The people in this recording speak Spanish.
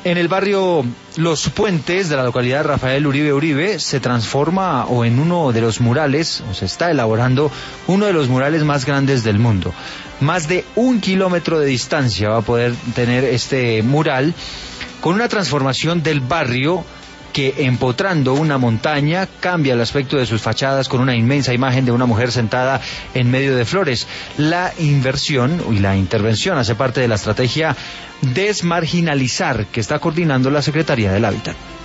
En el barrio Los Puentes de la localidad Rafael Uribe Uribe se transforma en uno de los murales, o se está elaborando uno de los murales más grandes del mundo. Más de 1 kilómetro de distancia va a poder tener este mural, con una transformación del barrio que, empotrando una montaña, cambia el aspecto de sus fachadas con una inmensa imagen de una mujer sentada en medio de flores. La inversión y la intervención hace parte de la estrategia Desmarginalizar, que está coordinando la Secretaría del Hábitat.